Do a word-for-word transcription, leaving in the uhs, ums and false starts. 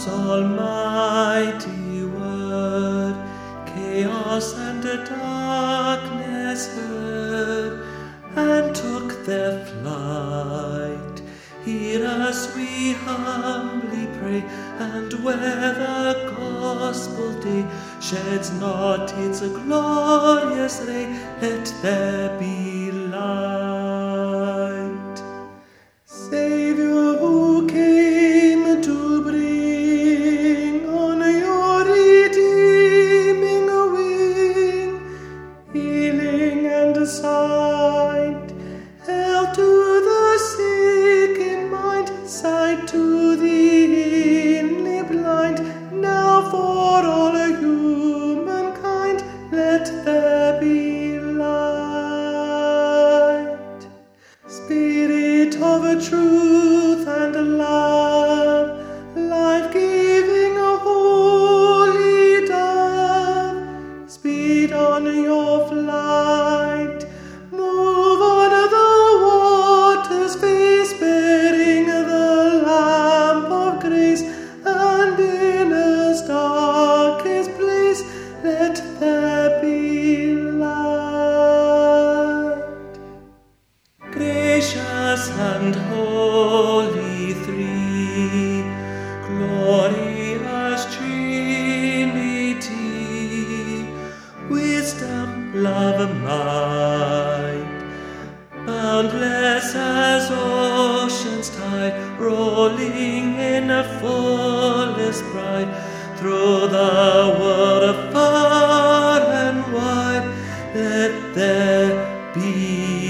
almighty word, chaos and darkness heard, and took their flight. Hear us, we humbly pray, and where the gospel day sheds not its glorious ray, let there be light. Saviour, who came to bring on your redeeming wing healing and sight, health to the sick in mind, sight to the inly blind, now for all humankind, let there be light. Spirit of truth and love, life-giving holy dove, speed on your flight, move on the water's face, bearing the lamp of grace, and in its darkest place, let there be light. Gracious and holy three, glorious Trinity, wisdom, love, might, boundless as ocean's tide, rolling in a fullest pride, through the world far and wide, let there be